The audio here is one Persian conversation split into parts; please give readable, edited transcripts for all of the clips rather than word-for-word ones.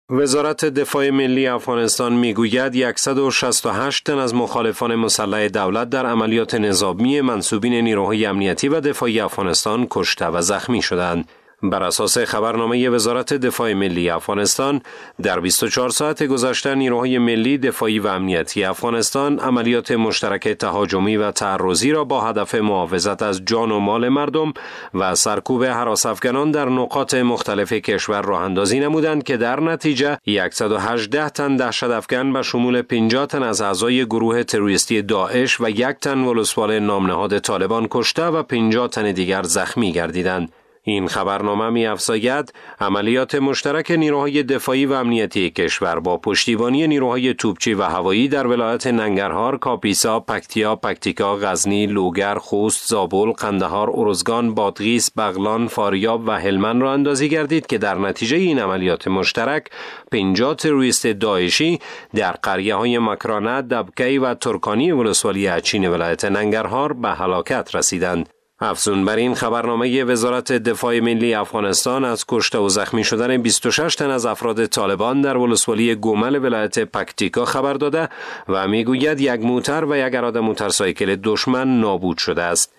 وزارت دفاع ملی افغانستان میگوید 168 تن از مخالفان مسلح دولت در عملیات نظامی منسوبین نیروهای امنیتی و دفاعی افغانستان کشته و زخمی شدند. بر اساس خبرنامه وزارت دفاع ملی افغانستان، در 24 ساعت گذشته نیروهای ملی دفاعی و امنیتی افغانستان عملیات مشترک تهاجمی و تعرضی را با هدف محافظت از جان و مال مردم و سرکوب هراس‌افکنان در نقاط مختلف کشور راه اندازی نمودند که در نتیجه 118 تن دهشت‌افکن به شمول 50 تن از اعضای گروه تروریستی داعش و 1 تن ولسوال نامنهاد طالبان کشته و 50 تن دیگر زخمی گردیدند. این خبرنامه می‌افزاید عملیات مشترک نیروهای دفاعی و امنیتی کشور با پشتیبانی نیروهای توپچی و هوایی در ولایت ننگرهار، کاپیسا، پکتیکا، غزنی، لوگر، خوست، زابل، قندهار، ارزگان، بادغیس، بغلان، فاریاب و هلمند را اندازی گردید که در نتیجه این عملیات مشترک 50 تروریست داعشی در قریه‌های مکرانه، دبکی و ترکانی ولسوالی اچین ولایت ننگرهار به هلاکت رسیدند. افزون بر این، خبرنامه وزارت دفاع ملی افغانستان از کشته و زخمی شدن 26 تن از افراد طالبان در ولسوالی گومل ولایت پکتیکا خبر داده و میگوید 1 موتر و 1 اراده موتورسایکل دشمن نابود شده است.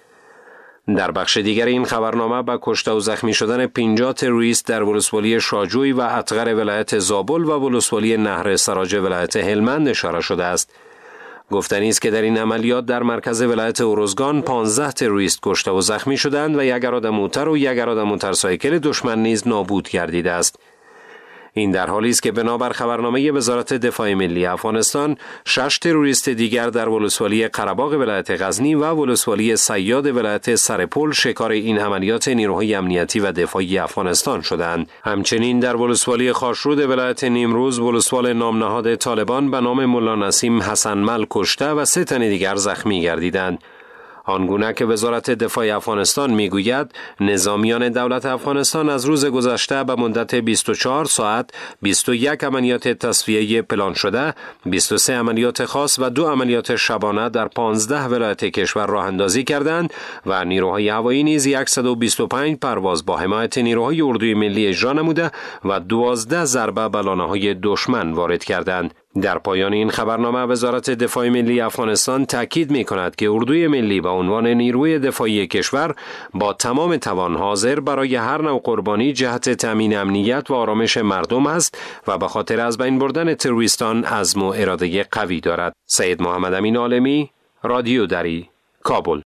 در بخش دیگر این خبرنامه به کشته و زخمی شدن 50 تروریست در ولسوالی شاجوی و اطغر ولایت زابل و ولسوالی نهر سراج ولایت هلمند اشاره شده است. گفتنی است که در این عملیات در مرکز ولایت ارزگان 15 تروریست کشته و زخمی شدند و 1 اراده موتر و 1 اراده موتورسایکل دشمن نیز نابود گردیده است. این در حالی است که بنابر خبرنامه وزارت دفاع ملی افغانستان 6 تروریست دیگر در ولسوالی قره‌باغ ولایت غزنی و ولسوالی صیاد ولایت سرپل شکار این عملیات نیروهای امنیتی و دفاعی افغانستان شدند. همچنین در ولسوالی خاشرود ولایت نیمروز ولسوال نامنهاد طالبان به نام ملا نسیم حسن مل کشته و 3 تن دیگر زخمی گردیدند. آنگونه که وزارت دفاع افغانستان میگوید نظامیان دولت افغانستان از روز گذشته به مدت 24 ساعت 21 عملیات تصفیه پلان شده، 23 عملیات خاص و 2 عملیات شبانه در 15 ولایت کشور راه اندازی کردند و نیروهای هوایی نیز 125 پرواز با حمایت نیروهای اردوی ملی اجرا نموده و 12 ضربه به لانه‌های دشمن وارد کردند. در پایان این خبرنامه وزارت دفاع ملی افغانستان تاکید می‌کند که اردوی ملی به عنوان نیروی دفاعی کشور با تمام توان حاضر برای هر نوع قربانی جهت تامین امنیت و آرامش مردم است و به خاطر از بین بردن تروریستان عزم و اراده قوی دارد. سید محمد امین عالمی، رادیو دری، کابل.